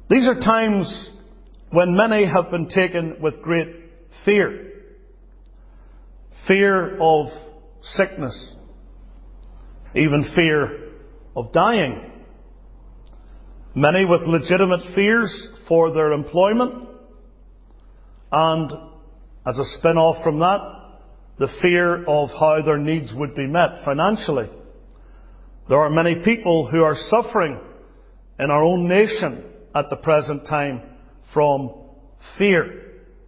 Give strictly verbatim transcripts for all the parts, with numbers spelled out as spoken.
These are times when many have been taken with great fear. Fear of sickness. Even fear of dying. Many with legitimate fears for their employment. And as a spin-off from that, the fear of how their needs would be met financially. There are many people who are suffering in our own nation at the present time from fear.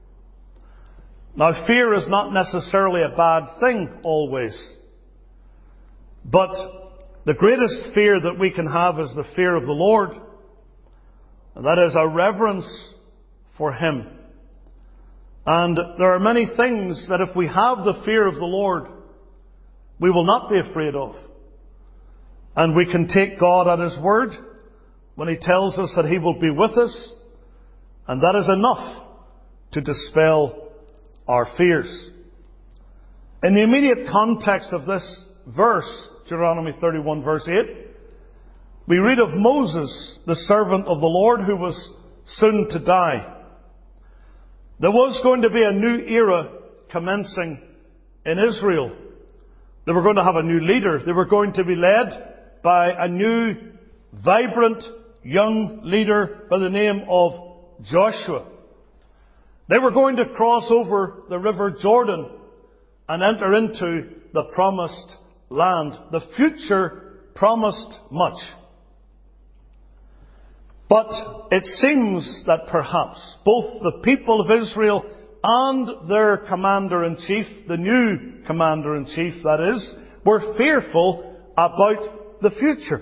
Now, fear is not necessarily a bad thing always. But the greatest fear that we can have is the fear of the Lord. And that is a reverence for Him. And there are many things that if we have the fear of the Lord, we will not be afraid of. And we can take God at His word when He tells us that He will be with us. And that is enough to dispel our fears. In the immediate context of this verse, Deuteronomy thirty-one verse eight, we read of Moses, the servant of the Lord, who was soon to die. There was going to be a new era commencing in Israel. They were going to have a new leader. They were going to be led by a new, vibrant, young leader by the name of Joshua. They were going to cross over the River Jordan and enter into the promised land. The future promised much. But it seems that perhaps both the people of Israel and their commander-in-chief, the new commander-in-chief that is, were fearful about the future.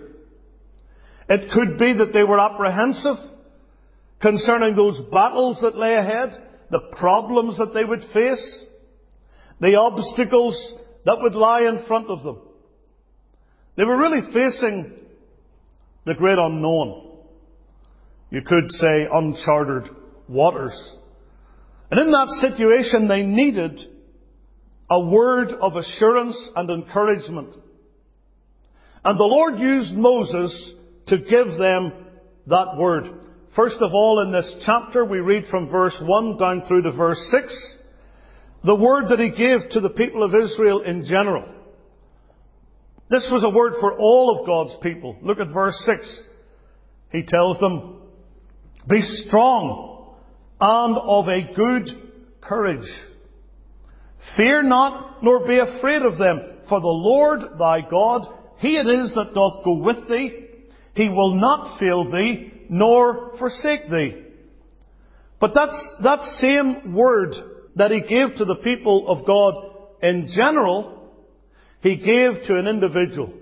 It could be that they were apprehensive concerning those battles that lay ahead, the problems that they would face, the obstacles that would lie in front of them. They were really facing the great unknown. You could say uncharted waters. And in that situation, they needed a word of assurance and encouragement. And the Lord used Moses to give them that word. First of all, in this chapter, we read from verse one down through to verse six, the word that He gave to the people of Israel in general. This was a word for all of God's people. Look at verse six. He tells them, "Be strong and of a good courage. Fear not, nor be afraid of them. For the Lord thy God, He it is that doth go with thee. He will not fail thee, nor forsake thee." But that's, that same word that He gave to the people of God in general, He gave to an individual.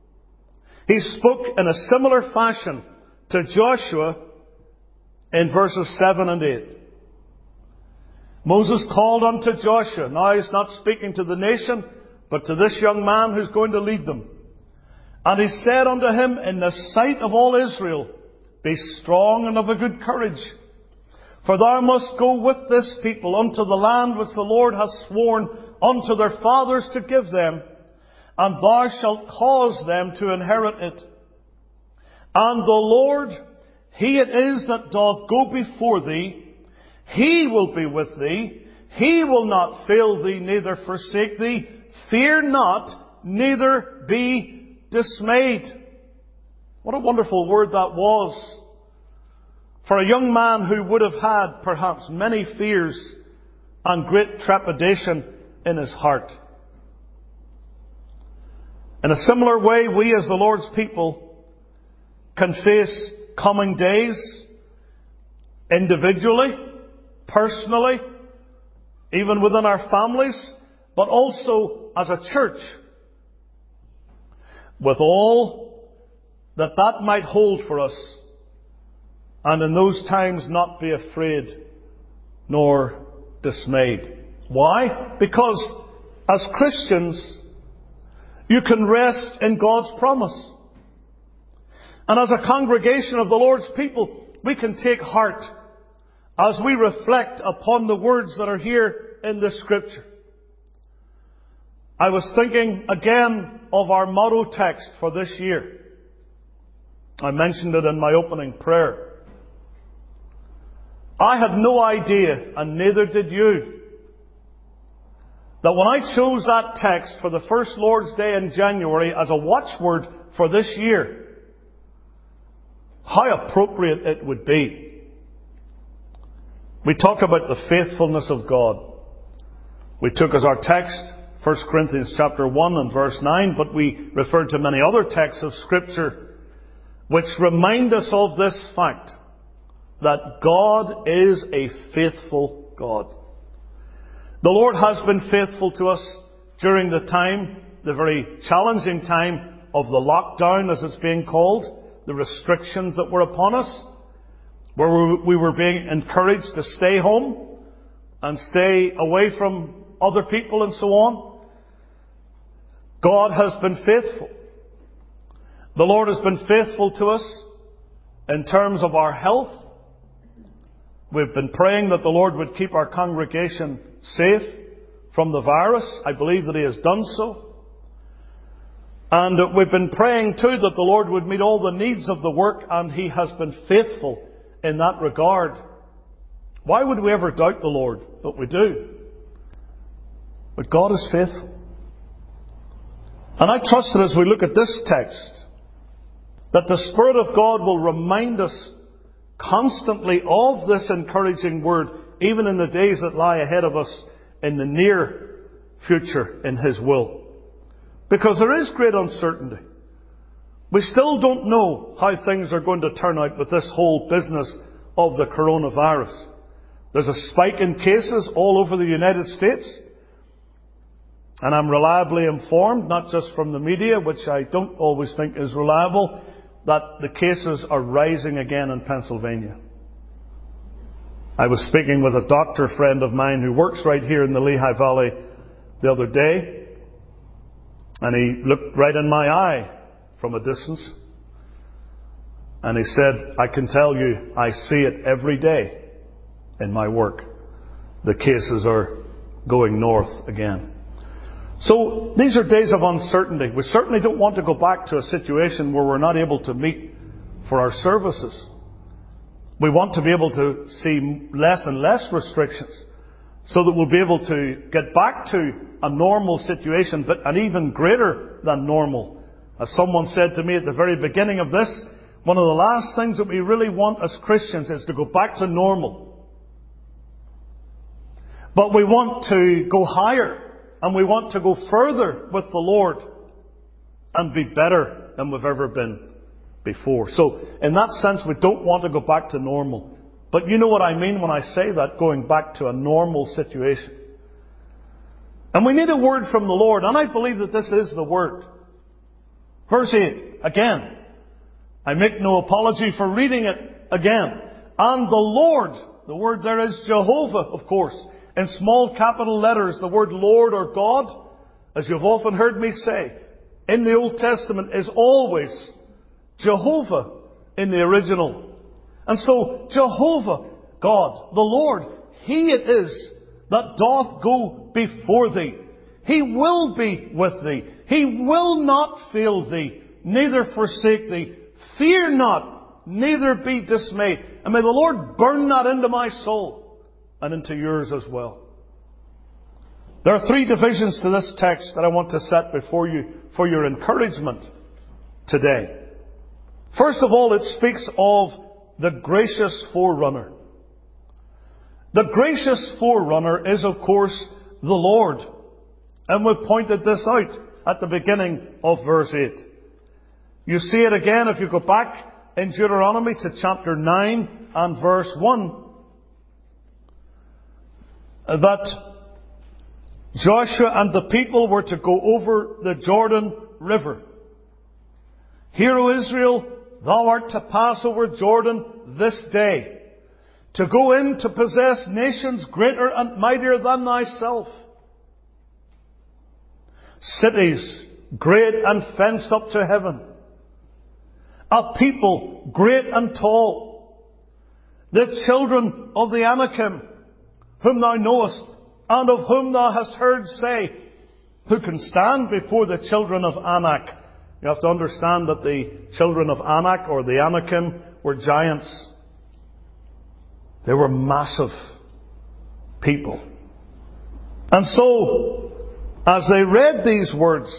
He spoke in a similar fashion to Joshua in verses seven and eight. Moses called unto Joshua. Now He's not speaking to the nation, but to this young man who's going to lead them. And He said unto him in the sight of all Israel, "Be strong and of a good courage. For thou must go with this people unto the land which the Lord hath sworn unto their fathers to give them, and thou shalt cause them to inherit it. And the Lord, He it is that doth go before thee. He will be with thee. He will not fail thee, neither forsake thee. Fear not, neither be dismayed." What a wonderful word that was for a young man who would have had perhaps many fears and great trepidation in his heart. In a similar way, we as the Lord's people can face coming days individually, personally, even within our families, but also as a church, with all that that might hold for us, and in those times not be afraid nor dismayed. Why? Because as Christians, you can rest in God's promise. And as a congregation of the Lord's people, we can take heart as we reflect upon the words that are here in this Scripture. I was thinking again of our motto text for this year. I mentioned it in my opening prayer. I had no idea, and neither did you, that when I chose that text for the first Lord's Day in January as a watchword for this year, how appropriate it would be. We talk about the faithfulness of God. We took as our text First Corinthians chapter one and verse nine, but we referred to many other texts of Scripture which remind us of this fact, that God is a faithful God. The Lord has been faithful to us during the time, the very challenging time of the lockdown, as it's being called, the restrictions that were upon us, where we were being encouraged to stay home and stay away from other people and so on. God has been faithful. The Lord has been faithful to us in terms of our health. We've been praying that the Lord would keep our congregation safe from the virus. I believe that He has done so. And we've been praying too that the Lord would meet all the needs of the work, and He has been faithful in that regard. Why would we ever doubt the Lord? But we do. But God is faithful. And I trust that as we look at this text, that the Spirit of God will remind us constantly of this encouraging word, even in the days that lie ahead of us in the near future in His will. Because there is great uncertainty. We still don't know how things are going to turn out with this whole business of the coronavirus. There's a spike in cases all over the United States. And I'm reliably informed, not just from the media, which I don't always think is reliable, that the cases are rising again in Pennsylvania. I was speaking with a doctor friend of mine who works right here in the Lehigh Valley the other day, and he looked right in my eye from a distance, and he said, I can tell you, I see it every day in my work. The cases are going north again. So these are days of uncertainty. We certainly don't want to go back to a situation where we're not able to meet for our services. We want to be able to see less and less restrictions so that we'll be able to get back to a normal situation, but an even greater than normal. As someone said to me at the very beginning of this, one of the last things that we really want as Christians is to go back to normal. But we want to go higher. And we want to go further with the Lord and be better than we've ever been before. So, in that sense, we don't want to go back to normal. But you know what I mean when I say that, going back to a normal situation. And we need a word from the Lord, and I believe that this is the word. Verse eight, again. I make no apology for reading it again. And the Lord, the word there is Jehovah, of course. In small capital letters, the word Lord or God, as you've often heard me say, in the Old Testament is always Jehovah in the original. And so, Jehovah, God, the Lord, He it is that doth go before thee. He will be with thee. He will not fail thee, neither forsake thee. Fear not, neither be dismayed. And may the Lord burn that into my soul. And into yours as well. There are three divisions to this text that I want to set before you for your encouragement today. First of all, it speaks of the gracious forerunner. The gracious forerunner is, of course, the Lord. And we've pointed this out at the beginning of verse eight. You see it again if you go back in Deuteronomy to chapter nine and verse one. That Joshua and the people were to go over the Jordan River. Hear, O Israel, thou art to pass over Jordan this day, to go in to possess nations greater and mightier than thyself. Cities great and fenced up to heaven. A people great and tall. The children of the Anakim, whom thou knowest, and of whom thou hast heard say, who can stand before the children of Anak? You have to understand that the children of Anak, or the Anakim, were giants. They were massive people. And so, as they read these words,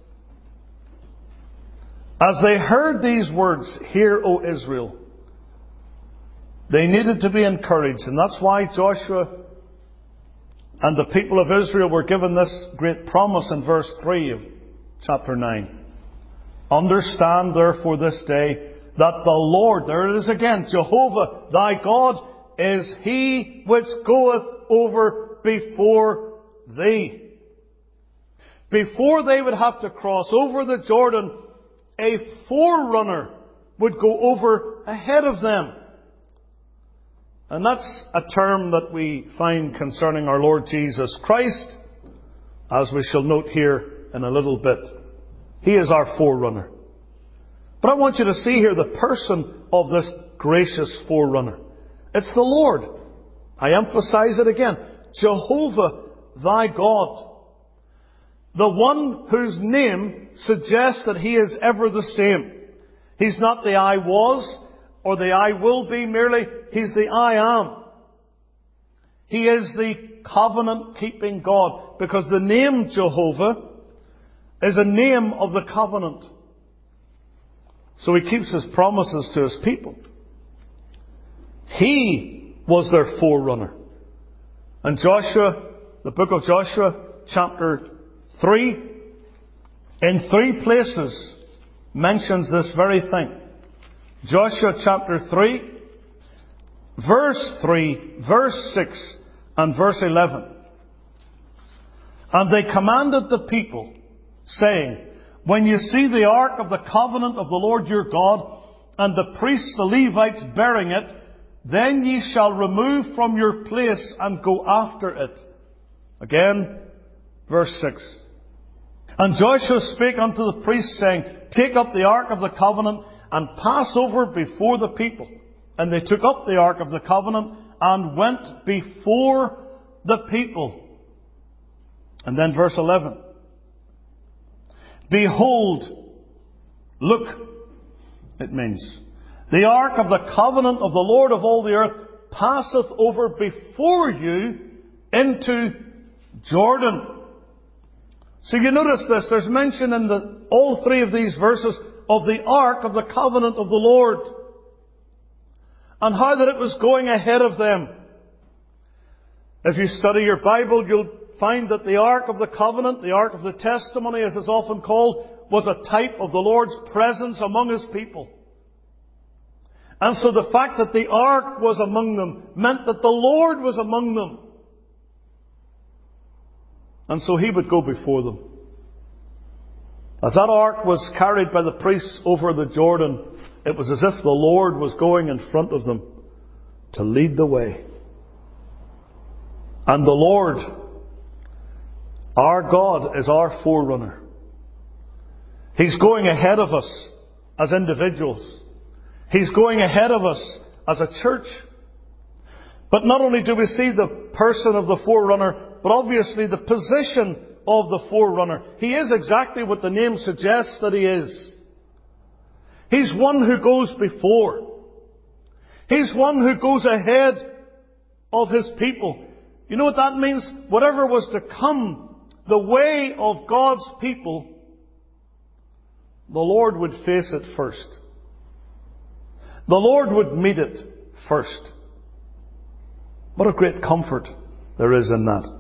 as they heard these words, "Hear, O Israel," they needed to be encouraged. And that's why Joshua and the people of Israel were given this great promise in verse three of chapter nine. "Understand therefore this day that the Lord," there it is again, "Jehovah thy God is He which goeth over before thee." Before they would have to cross over the Jordan, a forerunner would go over ahead of them. And that's a term that we find concerning our Lord Jesus Christ, as we shall note here in a little bit. He is our forerunner. But I want you to see here the person of this gracious forerunner. It's the Lord. I emphasize it again. Jehovah thy God. The one whose name suggests that He is ever the same. He's not the I was or the I will be merely. He's the I am. He is the covenant-keeping God, because the name Jehovah is a name of the covenant. So He keeps His promises to His people. He was their forerunner. And Joshua, the book of Joshua, chapter three, in three places mentions this very thing. Joshua chapter three, verse three, verse six, and verse eleven. "And they commanded the people, saying, When you see the ark of the covenant of the Lord your God, and the priests the Levites bearing it, then ye shall remove from your place and go after it." Again, verse six. "And Joshua spake unto the priests, saying, Take up the ark of the covenant, and pass over before the people. And they took up the ark of the covenant, and went before the people." And then verse eleven. "Behold," look, it means, "the ark of the covenant of the Lord of all the earth passeth over before you into Jordan." So you notice this, there's mention in the, all three of these verses of the ark of the covenant of the Lord, and how that it was going ahead of them. If you study your Bible, you'll find that the ark of the covenant, the ark of the testimony as it's often called, was a type of the Lord's presence among His people. And so the fact that the ark was among them meant that the Lord was among them. And so He would go before them. As that ark was carried by the priests over the Jordan, it was as if the Lord was going in front of them to lead the way. And the Lord, our God, is our forerunner. He's going ahead of us as individuals. He's going ahead of us as a church. But not only do we see the person of the forerunner, but obviously the position of the forerunner. He is exactly what the name suggests that he is. He's one who goes before. He's one who goes ahead of His people. You know what that means? Whatever was to come the way of God's people, the Lord would face it first. The Lord would meet it first. What a great comfort there is in that.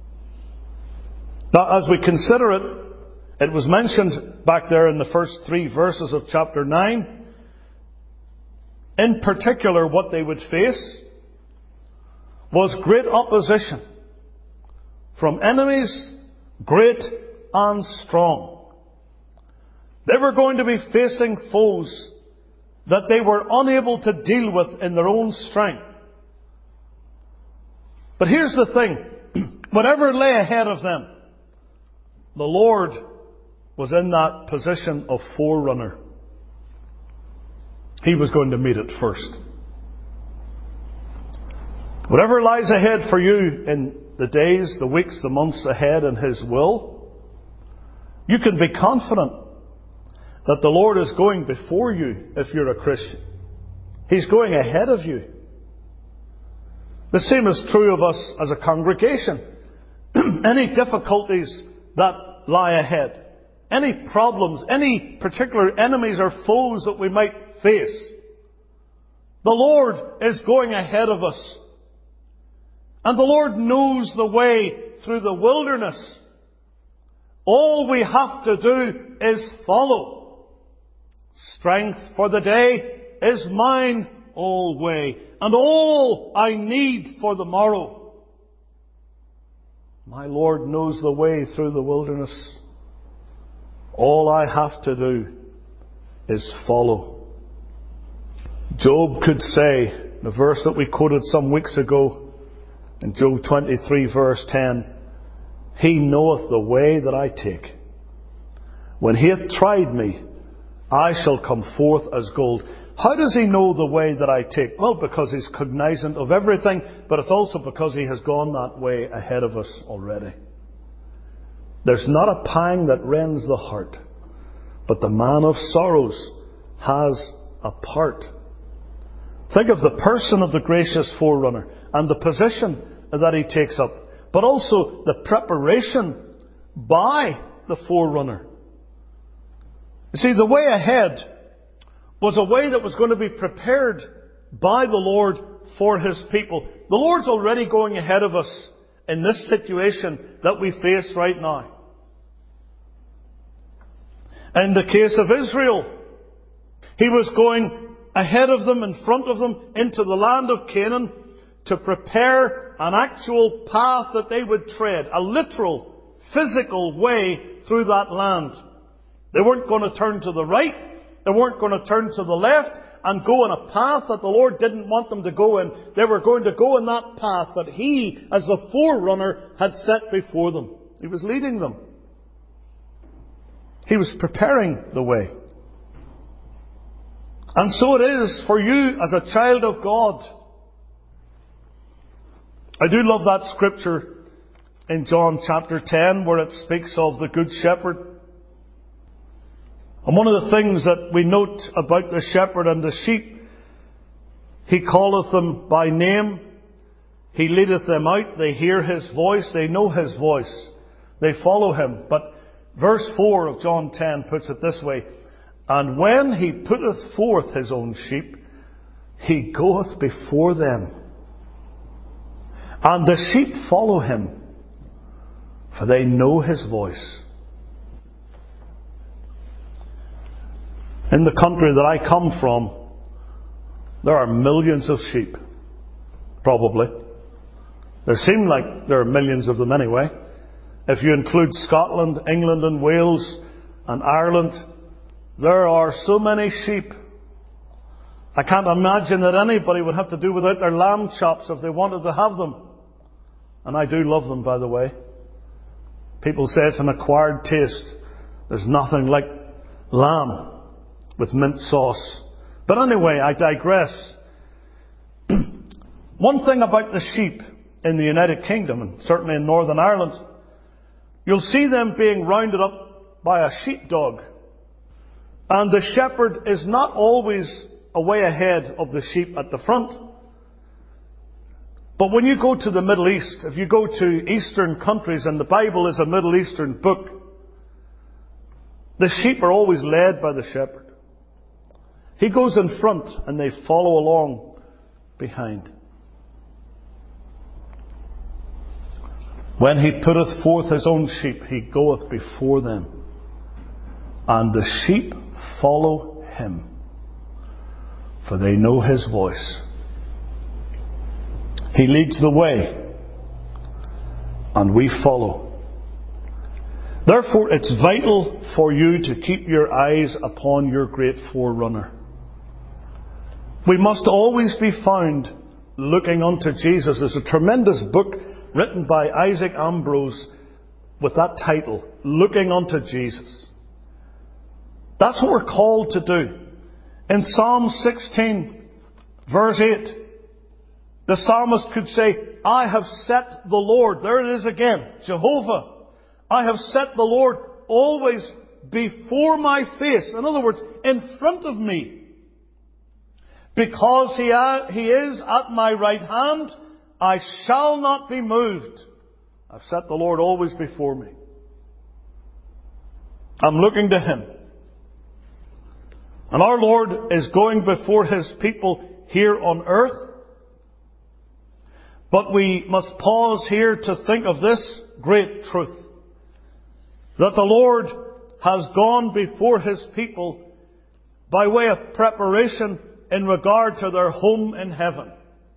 Now, as we consider it, it was mentioned back there in the first three verses of chapter nine. In particular, what they would face was great opposition from enemies, great and strong. They were going to be facing foes that they were unable to deal with in their own strength. But here's the thing. Whatever lay ahead of them, the Lord was in that position of forerunner. He was going to meet it first. Whatever lies ahead for you in the days, the weeks, the months ahead in His will, you can be confident that the Lord is going before you if you're a Christian. He's going ahead of you. The same is true of us as a congregation. Any difficulties that lie ahead, any problems, any particular enemies or foes that we might face, the Lord is going ahead of us. And the Lord knows the way through the wilderness. All we have to do is follow. Strength for the day is mine alway, and all I need for the morrow. My Lord knows the way through the wilderness. All I have to do is follow. Job could say, the verse that we quoted some weeks ago, in Job twenty-three verse ten, He knoweth the way that I take. When He hath tried me, I shall come forth as gold. How does He know the way that I take? Well, because He's cognizant of everything, but it's also because He has gone that way ahead of us already. There's not a pang that rends the heart, but the man of sorrows has a part. Think of the person of the gracious forerunner and the position that he takes up, but also the preparation by the forerunner. You see, the way ahead was a way that was going to be prepared by the Lord for His people. The Lord's already going ahead of us in this situation that we face right now. In the case of Israel, He was going ahead of them, in front of them, into the land of Canaan to prepare an actual path that they would tread, a literal, physical way through that land. They weren't going to turn to the right, they weren't going to turn to the left and go in a path that the Lord didn't want them to go in. They were going to go in that path that He, as the forerunner, had set before them. He was leading them. He was preparing the way. And so it is for you as a child of God. I do love that scripture in John chapter ten where it speaks of the Good Shepherd. And one of the things that we note about the shepherd and the sheep, He calleth them by name. He leadeth them out. They hear His voice. They know His voice. They follow Him. But verse four of John ten puts it this way. And when He putteth forth His own sheep, He goeth before them. And the sheep follow Him, for they know His voice. In the country that I come from, there are millions of sheep. Probably. There seem like there are millions of them anyway. If you include Scotland, England and Wales and Ireland, there are so many sheep. I can't imagine that anybody would have to do without their lamb chops if they wanted to have them. And I do love them, by the way. People say it's an acquired taste. There's nothing like lamb with mint sauce. But anyway, I digress. One thing about the sheep in the United Kingdom, and certainly in Northern Ireland, you'll see them being rounded up by a sheepdog. And the shepherd is not always away ahead of the sheep at the front. But when you go to the Middle East, if you go to Eastern countries, and the Bible is a Middle Eastern book, the sheep are always led by the shepherd. He goes in front and they follow along behind. When He putteth forth His own sheep, He goeth before them. And the sheep follow Him, for they know His voice. He leads the way, and we follow. Therefore, it's vital for you to keep your eyes upon your great forerunner. We must always be found looking unto Jesus. There's a tremendous book written by Isaac Ambrose with that title, Looking Unto Jesus. That's what we're called to do. In Psalm sixteen, verse eight, the psalmist could say, I have set the Lord, there it is again, Jehovah, I have set the Lord always before my face. In other words, in front of me. Because he, he is at my right hand, I shall not be moved. I've set the Lord always before me. I'm looking to Him. And our Lord is going before His people here on earth. But we must pause here to think of this great truth. That the Lord has gone before His people by way of preparation in regard to their home in heaven.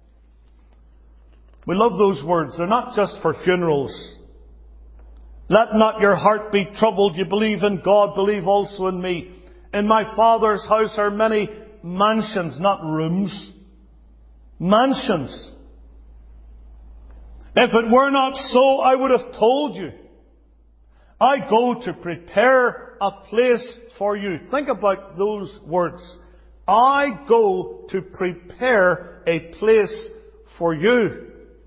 We love those words. They're not just for funerals. Let not your heart be troubled. You believe in God, believe also in me. In my Father's house are many mansions, not rooms. Mansions. If it were not so, I would have told you. I go to prepare a place for you. Think about those words. I go to prepare a place for you.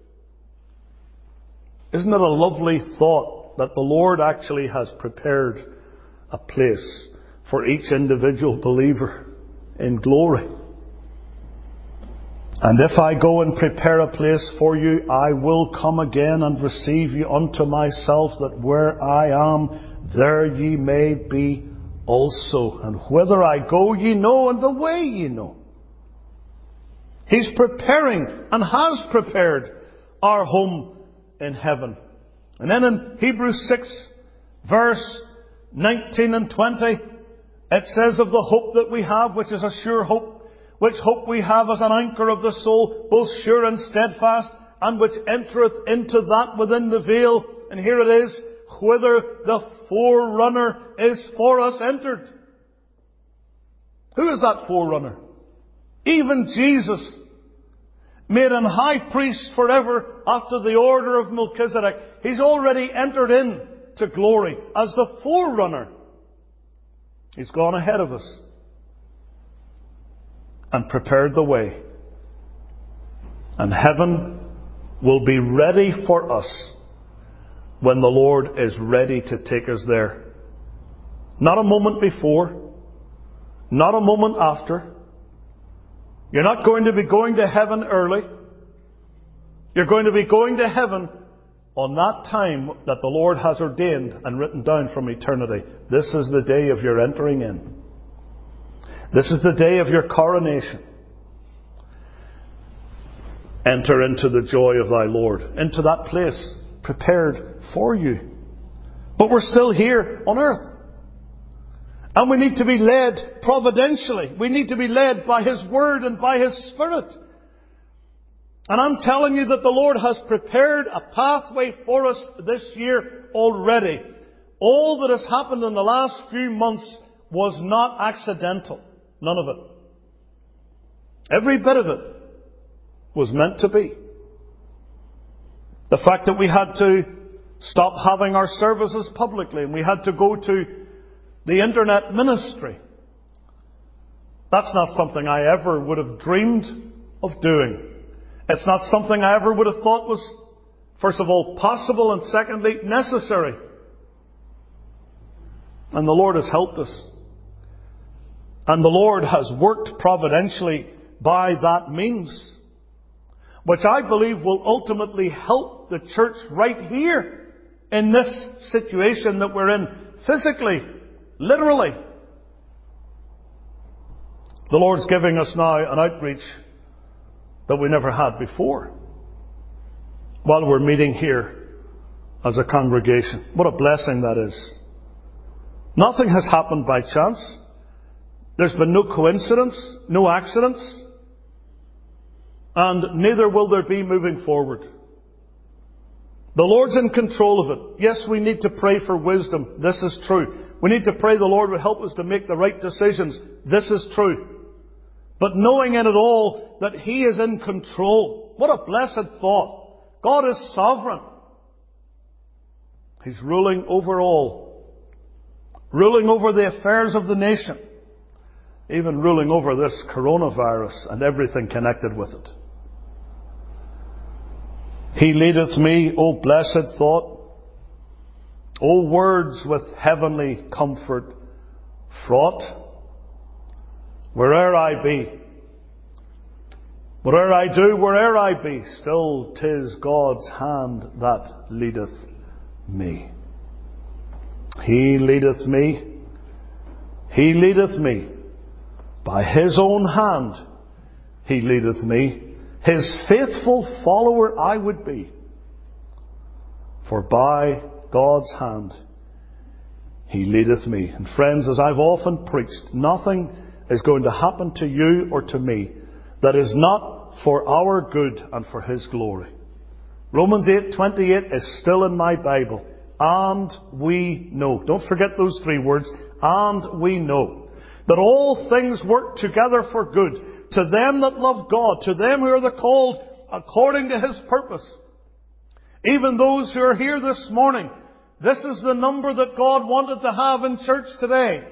Isn't it a lovely thought that the Lord actually has prepared a place for each individual believer in glory? And if I go and prepare a place for you, I will come again and receive you unto myself, that where I am, there ye may be also. And whither I go, ye know, and the way ye know. He's preparing and has prepared our home in heaven. And then in Hebrews six, verse nineteen and twenty, it says of the hope that we have, which is a sure hope, which hope we have as an anchor of the soul, both sure and steadfast, and which entereth into that within the veil. And here it is, whither the forerunner is for us entered. Who is that forerunner? Even Jesus, made an high priest forever after the order of Melchizedek. He's already entered in to glory as the forerunner. He's gone ahead of us and prepared the way. And heaven will be ready for us when the Lord is ready to take us there. Not a moment before, not a moment after. You're not going to be going to heaven early. You're going to be going to heaven on that time that the Lord has ordained and written down from eternity. This is the day of your entering in. This is the day of your coronation. Enter into the joy of thy Lord, into that place prepared for you. But we're still here on earth. And we need to be led providentially. We need to be led by His Word and by His Spirit. And I'm telling you that the Lord has prepared a pathway for us this year already. All that has happened in the last few months was not accidental. None of it. Every bit of it was meant to be. The fact that we had to stop having our services publicly and we had to go to the internet ministry. That's not something I ever would have dreamed of doing. It's not something I ever would have thought was, first of all, possible, and secondly, necessary. And the Lord has helped us. And the Lord has worked providentially by that means, which I believe will ultimately help the church right here in this situation that we're in, physically, literally. The Lord's giving us now an outreach that we never had before while we're meeting here as a congregation. What a blessing that is. Nothing has happened by chance. There's been no coincidence, no accidents, and neither will there be moving forward. The Lord's in control of it. Yes, we need to pray for wisdom. This is true. We need to pray the Lord would help us to make the right decisions. This is true. But knowing in it all that He is in control. What a blessed thought. God is sovereign. He's ruling over all. Ruling over the affairs of the nation. Even ruling over this coronavirus and everything connected with it. He leadeth me, O blessed thought. O words with heavenly comfort fraught. Where'er I be, Whate'er I do, where'er I be, still 'tis God's hand that leadeth me. He leadeth me, He leadeth me. By His own hand He leadeth me. His faithful follower I would be. For by God's hand He leadeth me. And friends, as I've often preached, nothing is going to happen to you or to me that is not for our good and for His glory. Romans eight twenty-eight is still in my Bible. And we know. Don't forget those three words. And we know that all things work together for good to them that love God, to them who are the called according to His purpose. Even those who are here this morning, this is the number that God wanted to have in church today.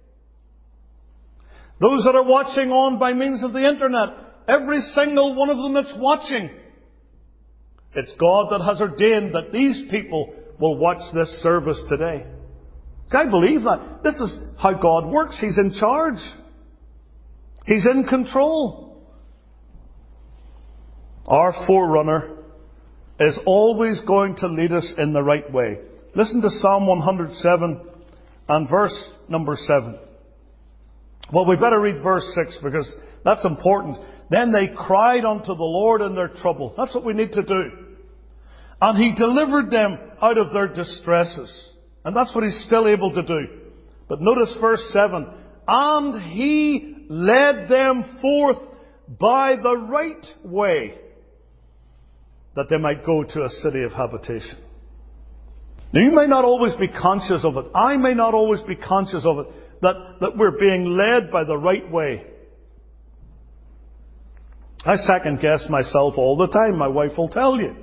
Those that are watching on by means of the internet, every single one of them that's watching, it's God that has ordained that these people will watch this service today. See, I believe that. This is how God works. He's in charge. He's in control. Our forerunner is always going to lead us in the right way. Listen to Psalm one hundred seven and verse number seven. Well, we better read verse six because that's important. Then they cried unto the Lord in their trouble. That's what we need to do. And He delivered them out of their distresses. And that's what He's still able to do. But notice verse seven. And He led them forth by the right way, that they might go to a city of habitation. Now, you may not always be conscious of it. I may not always be conscious of it. That, that we're being led by the right way. I second guess myself all the time. My wife will tell you.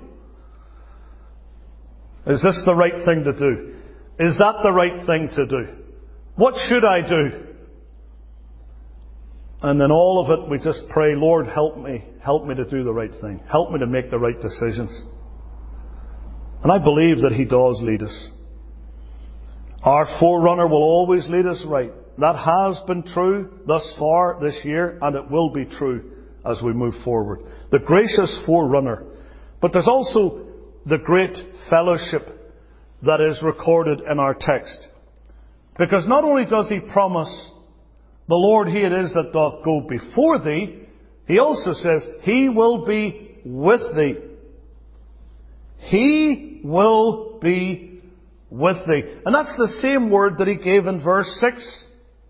Is this the right thing to do? Is that the right thing to do? What should I do? And in all of it, we just pray, Lord, help me. Help me to do the right thing. Help me to make the right decisions. And I believe that He does lead us. Our forerunner will always lead us right. That has been true thus far this year, and it will be true as we move forward. The gracious forerunner. But there's also the great fellowship that is recorded in our text. Because not only does He promise, the Lord He it is that doth go before thee, He also says, He will be with thee. He will be with thee. And that's the same word that He gave in verse six.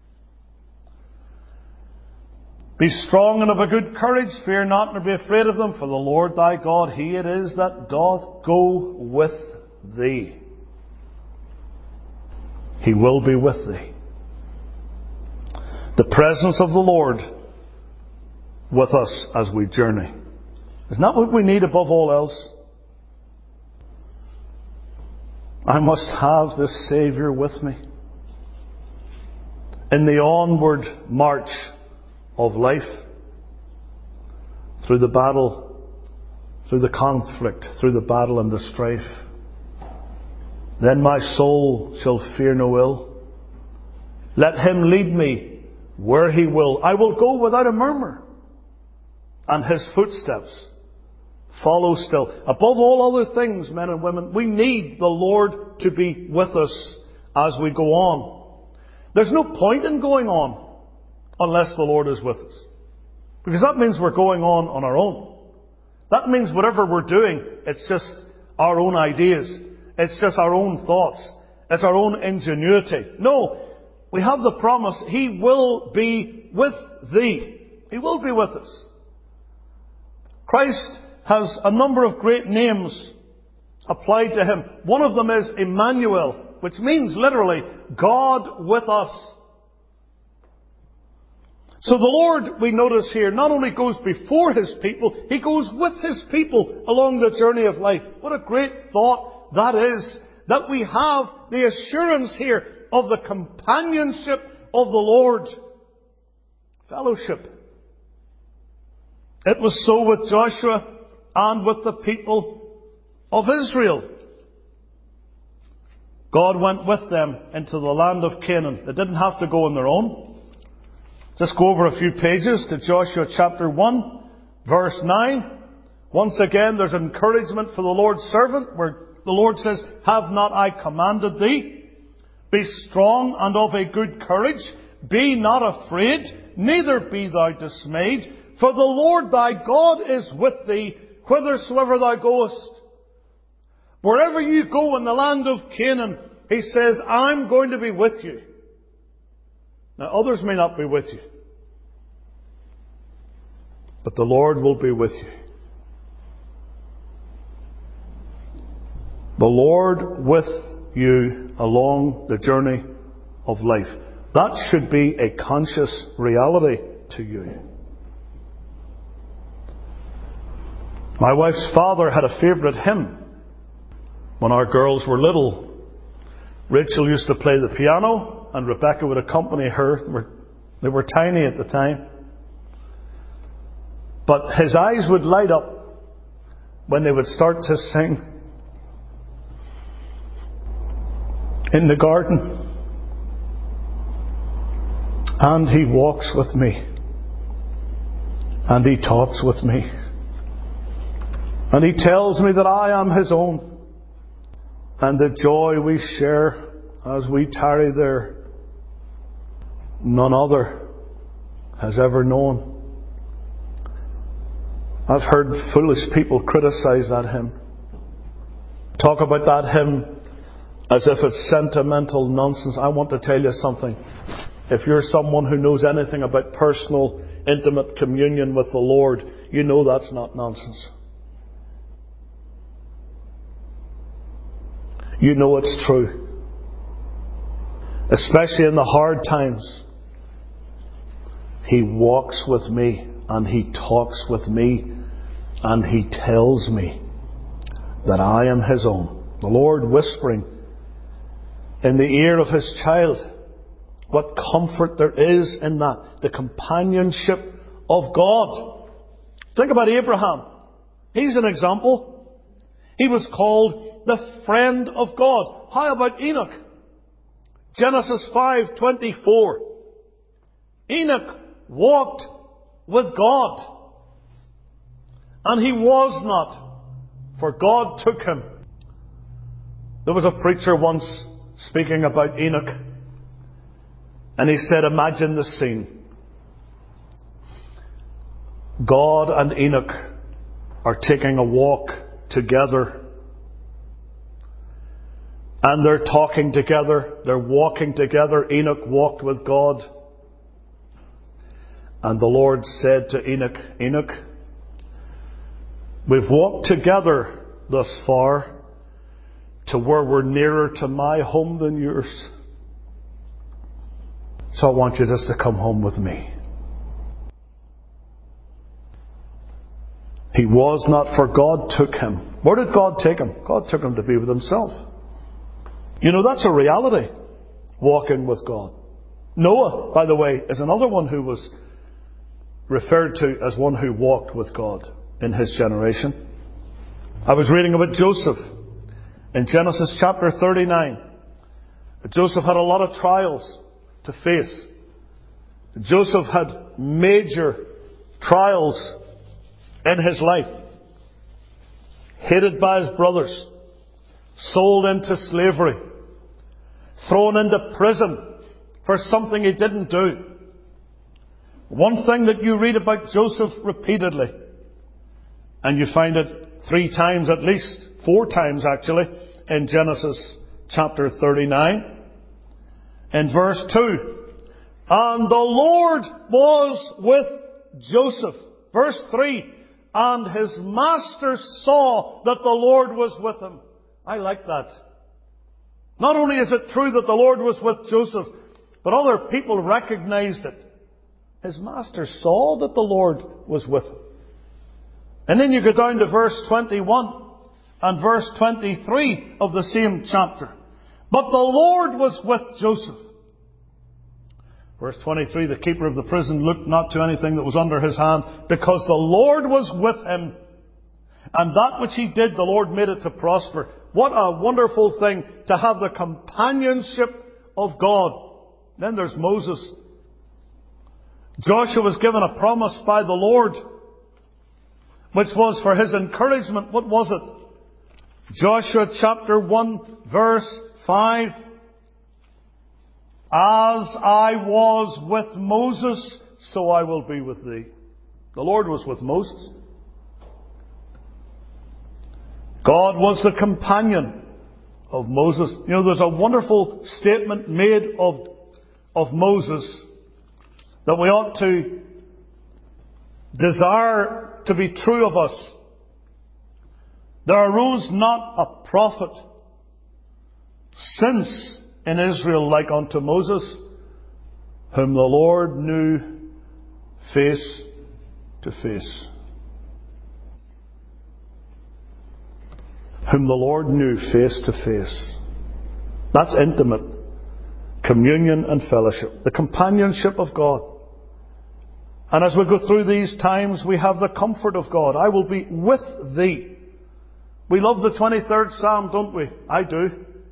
Be strong and of a good courage, fear not, nor be afraid of them, for the Lord thy God, He it is that doth go with thee. He will be with thee. The presence of the Lord with us as we journey. Isn't that what we need above all else? I must have this Saviour with me in the onward march of life, through the battle, through the conflict, through the battle and the strife. Then my soul shall fear no ill. Let Him lead me where He will. I will go without a murmur, and His footsteps follow still. Above all other things, men and women, we need the Lord to be with us as we go on. There's no point in going on unless the Lord is with us. Because that means we're going on on our own. That means whatever we're doing, it's just our own ideas. It's just our own thoughts. It's our own ingenuity. No, we have the promise, He will be with thee. He will be with us. Christ has a number of great names applied to Him. One of them is Emmanuel, which means literally, God with us. So the Lord, we notice here, not only goes before His people, He goes with His people along the journey of life. What a great thought that is, that we have the assurance here of the companionship of the Lord. Fellowship. It was so with Joshua and with the people of Israel. God went with them into the land of Canaan. They didn't have to go on their own. Just go over a few pages to Joshua chapter one Verse nine. Once again, there's encouragement for the Lord's servant, where the Lord says, "Have not I commanded thee? Be strong and of a good courage. Be not afraid, neither be thou dismayed. For the Lord thy God is with thee, whithersoever thou goest." Wherever you go in the land of Canaan, He says, "I'm going to be with you." Now, others may not be with you, but the Lord will be with you. The Lord with you along the journey of life. That should be a conscious reality to you. My wife's father had a favourite hymn when our girls were little. Rachel used to play the piano and Rebecca would accompany her. They were, they were tiny at the time. But his eyes would light up when they would start to sing, "In the garden, and He walks with me, and He talks with me, and He tells me that I am His own, and the joy we share as we tarry there, none other has ever known." I've heard foolish people criticize that hymn, talk about that hymn as if it's sentimental nonsense. I want to tell you something. If you're someone who knows anything about personal, intimate communion with the Lord, you know that's not nonsense. You know it's true. Especially in the hard times. He walks with me, and He talks with me, and He tells me that I am His own. The Lord whispering in the ear of His child. What comfort there is in that. The companionship of God. Think about Abraham. He's an example. He was called the friend of God. How about Enoch? Genesis five twenty-four. Enoch walked with God, and he was not, for God took him. There was a preacher once speaking about Enoch, and he said, imagine the scene. God and Enoch are taking a walk together. And they're talking together. They're walking together. Enoch walked with God. And the Lord said to Enoch, Enoch, we've walked together thus far to where we're nearer to my home than yours. So I want you just to come home with me. He was not, for God took him. Where did God take him? God took him to be with Himself. You know, that's a reality. Walking with God. Noah, by the way, is another one who was referred to as one who walked with God in his generation. I was reading about Joseph in Genesis chapter thirty-nine. Joseph had a lot of trials to face. Joseph had major trials in his life. Hated by his brothers. Sold into slavery. Thrown into prison for something he didn't do. One thing that you read about Joseph repeatedly, and you find it three times at least, four times actually, in Genesis chapter thirty-nine, in verse two. And the Lord was with Joseph. Verse three. And his master saw that the Lord was with him. I like that. Not only is it true that the Lord was with Joseph, but other people recognized it. His master saw that the Lord was with him. And then you go down to verse twenty-one and verse twenty-three of the same chapter. But the Lord was with Joseph. Verse twenty-three, the keeper of the prison looked not to anything that was under his hand, because the Lord was with him. And that which he did, the Lord made it to prosper. What a wonderful thing to have the companionship of God. Then there's Moses. Joshua was given a promise by the Lord which was for his encouragement. What was it? Joshua chapter one, verse five. As I was with Moses, so I will be with thee. The Lord was with Moses. God was the companion of Moses. You know, there's a wonderful statement made of, of Moses that we ought to desire to be true of us. There arose not a prophet since in Israel like unto Moses, whom the Lord knew face to face. Whom the Lord knew face to face. That's intimate communion and fellowship. The companionship of God. And as we go through these times, we have the comfort of God. I will be with thee. We love the twenty-third Psalm, don't we? I do.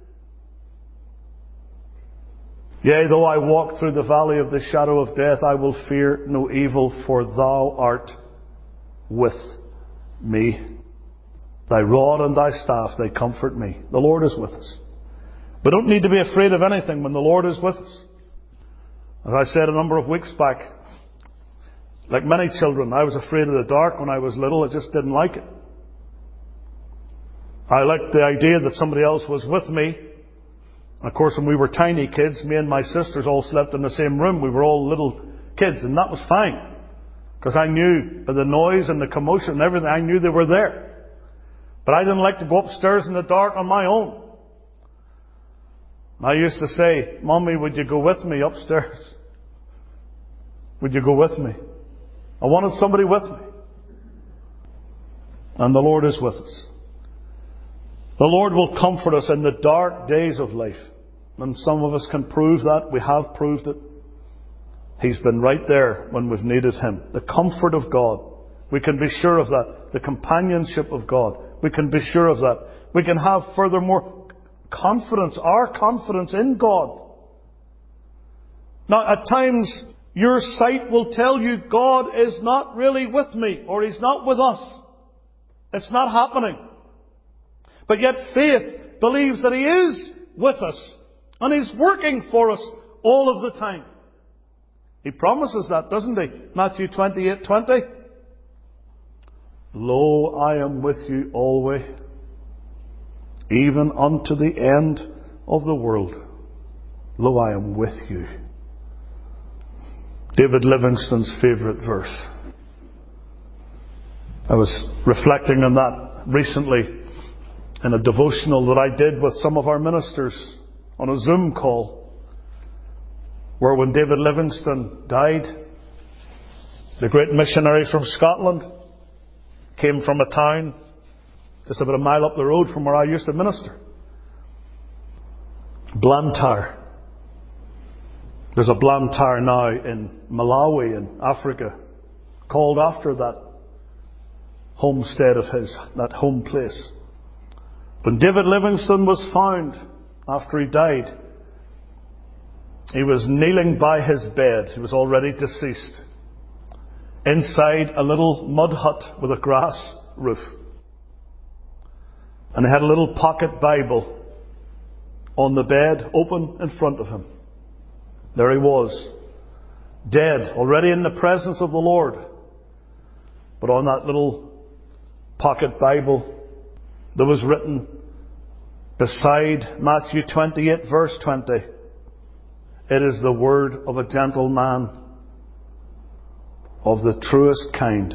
Yea, though I walk through the valley of the shadow of death, I will fear no evil, for thou art with me. Thy rod and thy staff, they comfort me. The Lord is with us. We don't need to be afraid of anything when the Lord is with us. As I said a number of weeks back, like many children, I was afraid of the dark when I was little. I just didn't like it. I liked the idea that somebody else was with me. Of course, when we were tiny kids, me and my sisters all slept in the same room. We were all little kids, and that was fine. Because I knew by the noise and the commotion and everything, I knew they were there. But I didn't like to go upstairs in the dark on my own. I used to say, Mommy, would you go with me upstairs? Would you go with me? I wanted somebody with me. And the Lord is with us. The Lord will comfort us in the dark days of life. And some of us can prove that. We have proved it. He's been right there when we've needed Him. The comfort of God. We can be sure of that. The companionship of God. We can be sure of that. We can have furthermore confidence, our confidence in God. Now, at times, your sight will tell you God is not really with me, or He's not with us. It's not happening. But yet faith believes that He is with us, and He's working for us all of the time. He promises that, doesn't He? Matthew twenty-eight twenty. Lo, I am with you always, even unto the end of the world. Lo, I am with you. David Livingstone's favourite verse. I was reflecting on that recently in a devotional that I did with some of our ministers on a Zoom call, where when David Livingstone died, the great missionary from Scotland came from a town just about a mile up the road from where I used to minister. Blantyre. There's a Blantyre now in Malawi in Africa, called after that homestead of his, that home place. When David Livingstone was found after he died, he was kneeling by his bed. He was already deceased. Inside a little mud hut with a grass roof. And he had a little pocket Bible on the bed, open in front of him. There he was, dead, already in the presence of the Lord. But on that little pocket Bible, there was written beside Matthew twenty-eight verse twenty, it is the word of a gentleman of the truest kind.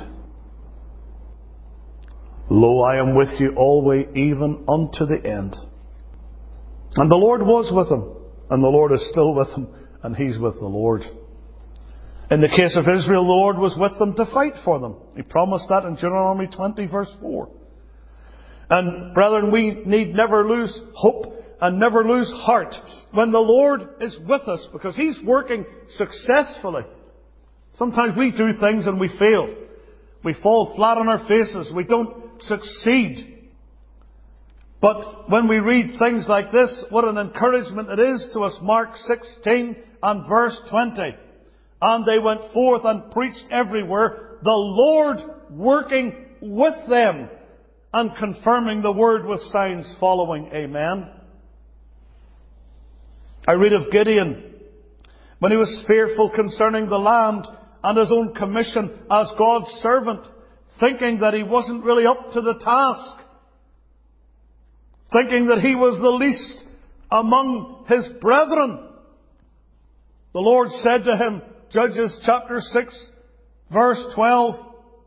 Lo, I am with you always, even unto the end. And the Lord was with him, and the Lord is still with him, and he's with the Lord. In the case of Israel, the Lord was with them to fight for them. He promised that in Deuteronomy twenty verse four. And brethren, we need never lose hope and never lose heart when the Lord is with us, because He's working successfully. Sometimes we do things and we fail. We fall flat on our faces. We don't succeed. But when we read things like this, what an encouragement it is to us. Mark sixteen and verse twenty. And they went forth and preached everywhere, the Lord working with them and confirming the word with signs following. Amen. I read of Gideon when he was fearful concerning the land and his own commission as God's servant, thinking that he wasn't really up to the task, thinking that he was the least among his brethren. The Lord said to him, Judges chapter six, verse twelve,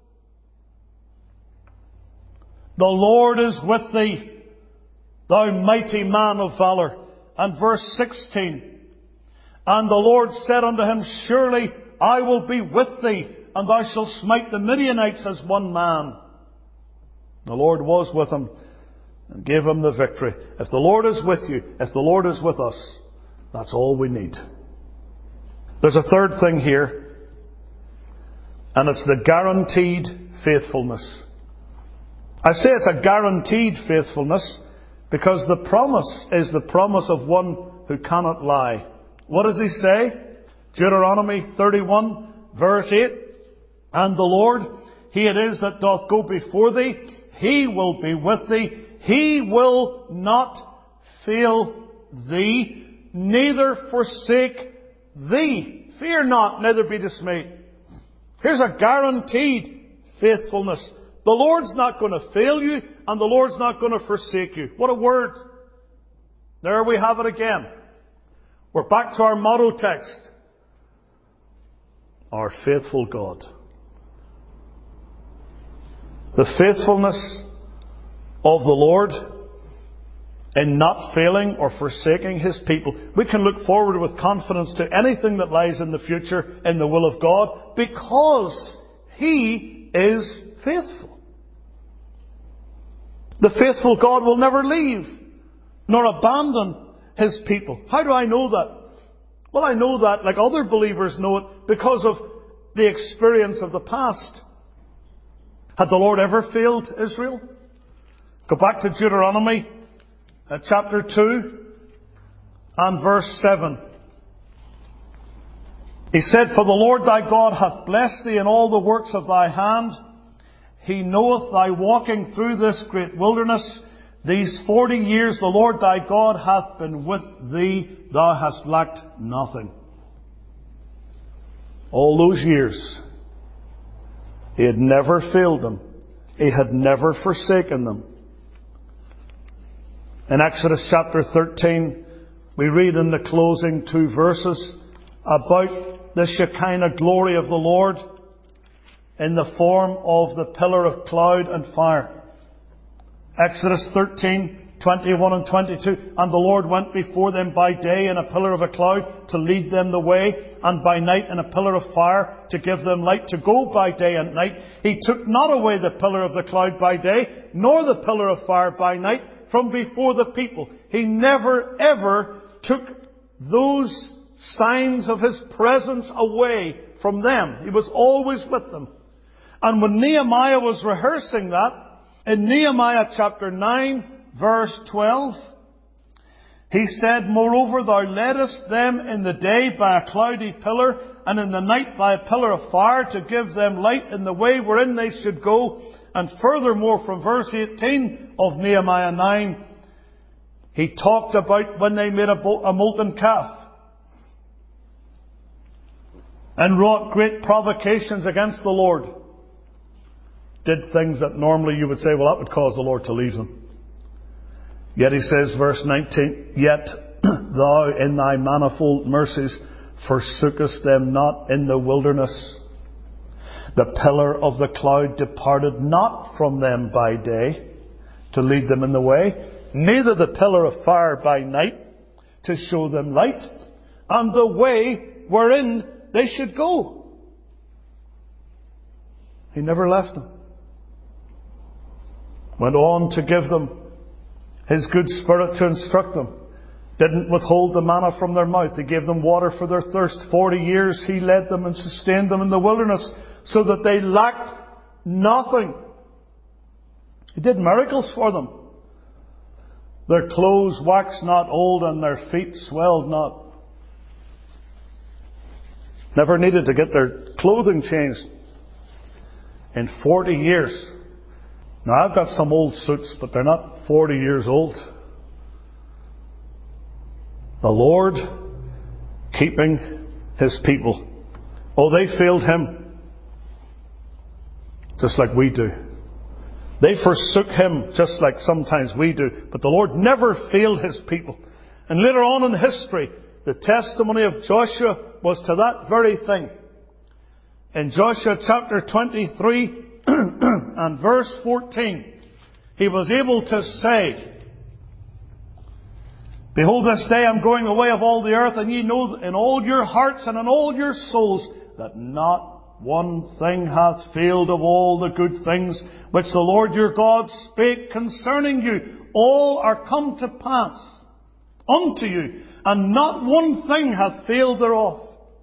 "The Lord is with thee, thou mighty man of valour." And verse sixteen, "And the Lord said unto him, Surely I will be with thee, and thou shalt smite the Midianites as one man." The Lord was with him and gave him the victory. If the Lord is with you, if the Lord is with us, that's all we need. There's a third thing here, and it's the guaranteed faithfulness. I say it's a guaranteed faithfulness because the promise is the promise of one who cannot lie. What does he say? Deuteronomy thirty-one, verse eight. "And the Lord, He it is that doth go before thee. He will be with thee. He will not fail thee, neither forsake thee. Fear not, neither be dismayed." Here's a guaranteed faithfulness. The Lord's not going to fail you, and the Lord's not going to forsake you. What a word. There we have it again. We're back to our motto text. Our faithful God. The faithfulness of the Lord in not failing or forsaking His people. We can look forward with confidence to anything that lies in the future in the will of God because He is faithful. The faithful God will never leave nor abandon His people. How do I know that? Well, I know that, like other believers know it, because of the experience of the past. Had the Lord ever failed Israel? Go back to Deuteronomy uh, chapter two and verse seven. He said, "For the Lord thy God hath blessed thee in all the works of thy hand. He knoweth thy walking through this great wilderness. These forty years the Lord thy God hath been with thee. Thou hast lacked nothing." All those years, He had never failed them. He had never forsaken them. In Exodus chapter thirteen, we read in the closing two verses about the Shekinah glory of the Lord in the form of the pillar of cloud and fire. Exodus thirteen, twenty-one and twenty-two. "And the Lord went before them by day in a pillar of a cloud to lead them the way, and by night in a pillar of fire to give them light to go by day and night. He took not away the pillar of the cloud by day, nor the pillar of fire by night from before the people." He never ever took those signs of His presence away from them. He was always with them. And when Nehemiah was rehearsing that, in Nehemiah chapter nine, verse twelve, he said, "Moreover, thou leddest them in the day by a cloudy pillar, and in the night by a pillar of fire, to give them light in the way wherein they should go." And furthermore, from verse eighteen of Nehemiah nine, he talked about when they made a, bo- a molten calf and wrought great provocations against the Lord. Did things that normally you would say, well, that would cause the Lord to leave them. Yet he says, verse nineteen, "Yet thou in thy manifold mercies forsookest them not in the wilderness. The pillar of the cloud departed not from them by day to lead them in the way, neither the pillar of fire by night to show them light, and the way wherein they should go." He never left them. Went on to give them His good Spirit to instruct them. Didn't withhold the manna from their mouth. He gave them water for their thirst. Forty years He led them and sustained them in the wilderness so that they lacked nothing. He did miracles for them. Their clothes waxed not old and their feet swelled not. Never needed to get their clothing changed. In forty years, Now, I've got some old suits, but they're not forty years old. The Lord keeping His people. Oh, they failed Him, just like we do. They forsook Him, just like sometimes we do. But the Lord never failed His people. And later on in history, the testimony of Joshua was to that very thing. In Joshua chapter twenty-three and verse fourteen, he was able to say, "Behold, this day I'm going away of all the earth, and ye know in all your hearts and in all your souls that not one thing hath failed of all the good things which the Lord your God spake concerning you. All are come to pass unto you, and not one thing hath failed thereof."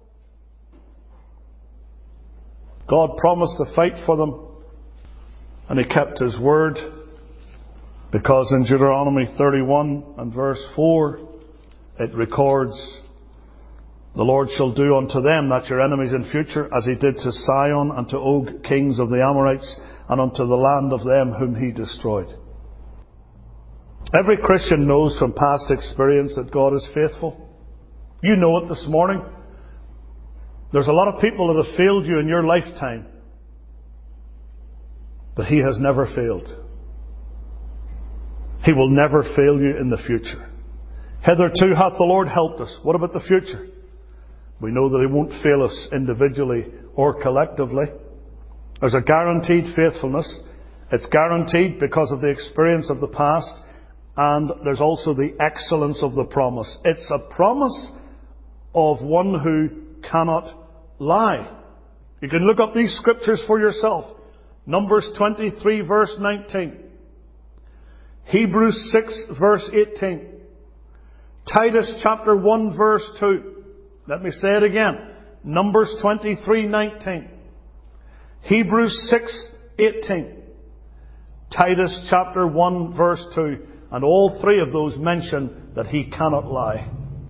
God promised to fight for them, and He kept His word, because in Deuteronomy thirty-one and verse four it records, "The Lord shall do unto them," that's your enemies in future, "as He did to Sihon and to Og, kings of the Amorites, and unto the land of them whom He destroyed." Every Christian knows from past experience that God is faithful. You know it this morning. There's a lot of people that have failed you in your lifetime, but He has never failed. He will never fail you in the future. "Hitherto hath the Lord helped us." What about the future? We know that He won't fail us individually or collectively. There's a guaranteed faithfulness. It's guaranteed because of the experience of the past, and there's also the excellence of the promise. It's a promise of one who cannot lie. You can look up these scriptures for yourself. Numbers twenty-three verse nineteen. Hebrews six verse eighteen. Titus chapter one verse two. Let me say it again. Numbers twenty-three nineteen. Hebrews six eighteen. Titus chapter one verse two. And all three of those mention that He cannot lie.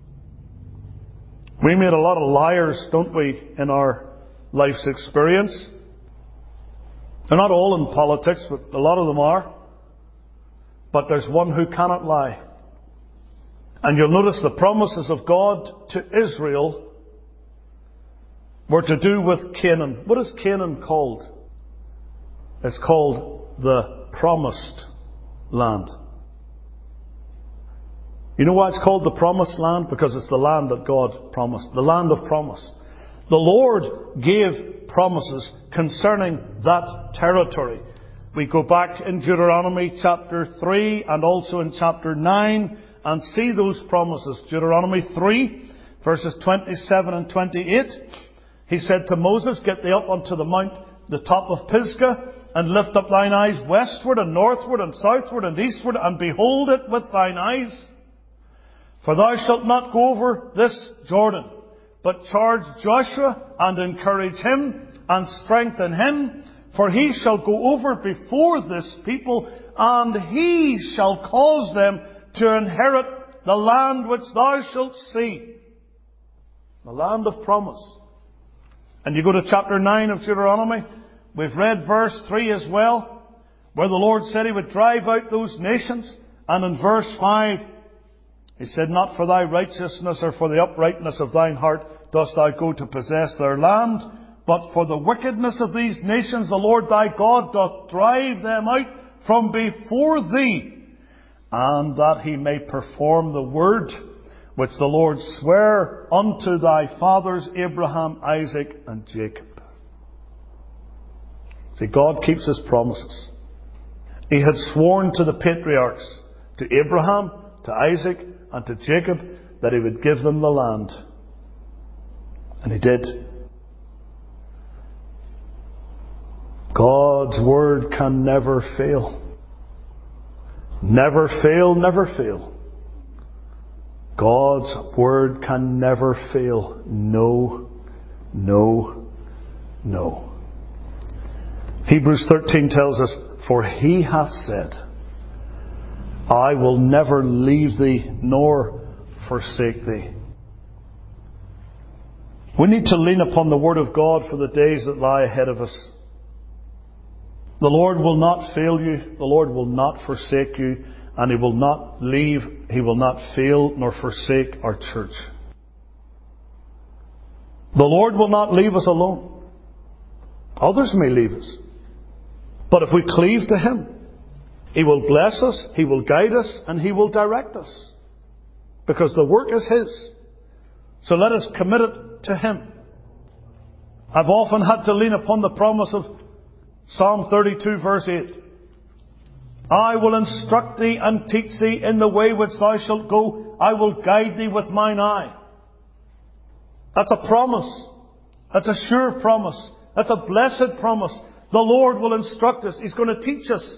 We meet a lot of liars, don't we, in our life's experience? They're not all in politics, but a lot of them are. But there's one who cannot lie. And you'll notice the promises of God to Israel were to do with Canaan. What is Canaan called? It's called the Promised Land. You know why it's called the Promised Land? Because it's the land that God promised. The land of promise. The Lord gave promises concerning that territory. We go back in Deuteronomy chapter three and also in chapter nine and see those promises. Deuteronomy three, verses twenty-seven and twenty-eight. He said to Moses, "Get thee up unto the mount, the top of Pisgah, and lift up thine eyes westward and northward and southward and eastward, and behold it with thine eyes. For thou shalt not go over this Jordan, but charge Joshua and encourage him and strengthen him, for he shall go over before this people, and he shall cause them to inherit the land which thou shalt see." The land of promise. And you go to chapter nine of Deuteronomy. We've read verse three as well, where the Lord said He would drive out those nations. And in verse five, He said, "Not for thy righteousness or for the uprightness of thine heart dost thou go to possess their land, but for the wickedness of these nations the Lord thy God doth drive them out from before thee, and that He may perform the word which the Lord sware unto thy fathers Abraham, Isaac, and Jacob." See, God keeps His promises. He had sworn to the patriarchs, to Abraham, to Isaac, and to Jacob, that He would give them the land. And He did. God's word can never fail. Never fail, never fail. God's word can never fail. No, no, no. Hebrews thirteen tells us, "For He hath said, I will never leave thee nor forsake thee." We need to lean upon the Word of God for the days that lie ahead of us. The Lord will not fail you. The Lord will not forsake you. And He will not leave, He will not fail nor forsake our church. The Lord will not leave us alone. Others may leave us. But if we cleave to Him, He will bless us, He will guide us, and He will direct us. Because the work is His. So let us commit it to Him. I've often had to lean upon the promise of Psalm thirty-two verse eight. I will instruct thee and teach thee in the way which thou shalt go. I will guide thee with mine eye. That's a promise. That's a sure promise. That's a blessed promise. The Lord will instruct us. He's going to teach us.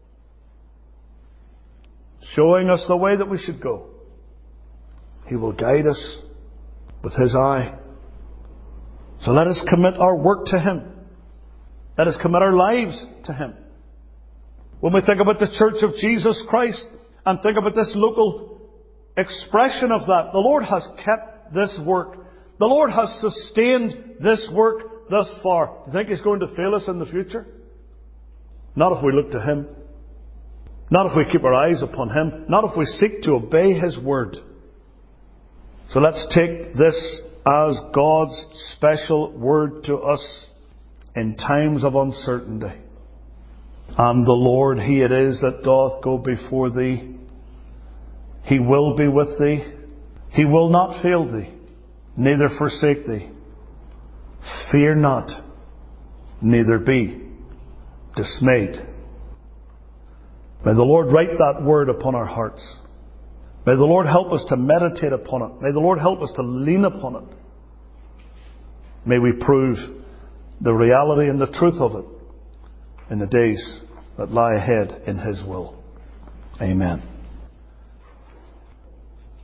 Showing us the way that we should go. He will guide us with His eye. So let us commit our work to Him. Let us commit our lives to Him. When we think about the Church of Jesus Christ and think about this local expression of that, the Lord has kept this work. The Lord has sustained this work thus far. Do you think He's going to fail us in the future? Not if we look to Him. Not if we keep our eyes upon Him. Not if we seek to obey His word. So let's take this as God's special word to us in times of uncertainty. And the Lord, He it is that doth go before thee. He will be with thee. He will not fail thee, neither forsake thee. Fear not, neither be dismayed. May the Lord write that word upon our hearts. May the Lord help us to meditate upon it. May the Lord help us to lean upon it. May we prove the reality and the truth of it in the days that lie ahead in His will. Amen.